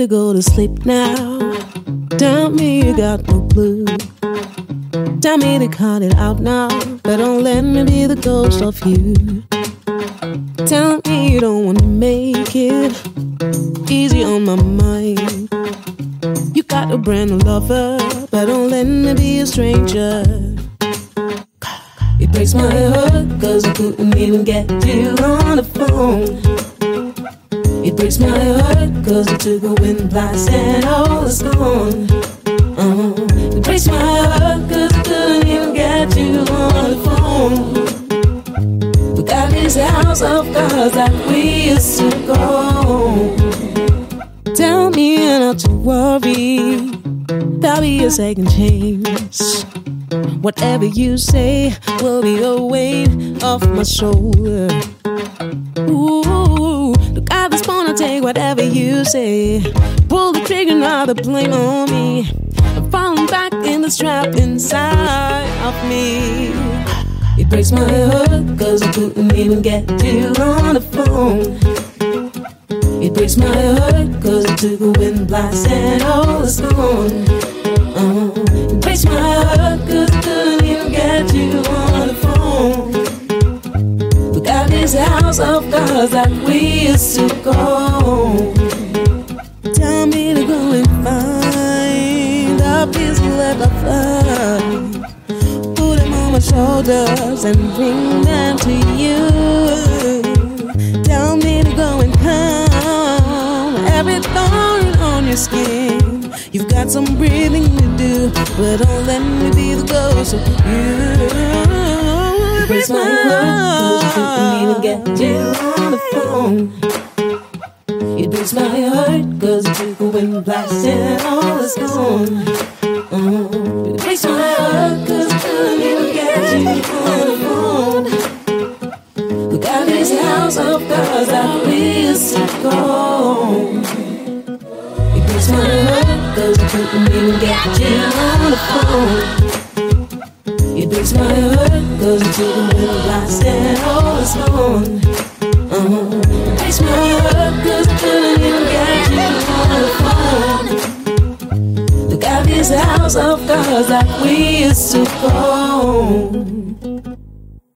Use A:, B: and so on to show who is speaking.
A: to go to sleep now. Tell me you got no clue. Tell me to cut it out now, but don't let me be the ghost of you. Tell me you don't wanna make it easy on my mind. You got a brand new lover, but don't let me be a stranger. It breaks my heart, cause I couldn't even get you on the phone. It breaks my heart, cause I took a wind blast and all is gone. It breaks my heart, cause I couldn't even get you on the phone. We got this house of cards that we used to go. Tell me not to worry, there'll be a second chance. Whatever you say will be a weight off my shoulder. Ooh, look, I just wanna take whatever you say. Pull the trigger, now the blame on me. I'm falling back in the trap inside of me. It breaks my heart, cause I couldn't even get you on the phone. It breaks my heart, cause I took a wind blast and all is gone. It breaks my heart, cause I couldn't even get you on the phone. We got this house of cards that we used to go. Tell me to go and find the peace you left behind. Put them on my shoulders and bring them to you. Tell me to go and calm every thorn on your skin. You've got some breathing to do, but don't let me be the ghost of you. It breaks my heart, cause I couldn't even get you on the phone. It breaks my heart, cause I took a wind blast and all is gone. It breaks my heart, cause I couldn't even get you on the phone. We got this house of cards that we used to go. It breaks my heart, cause I couldn't even get you on the phone. It breaks my heart, cause I took a wind blast and all is gone. It breaks my heart, cause I couldn't even get you on the phone. Look at this house of cards that we used to go.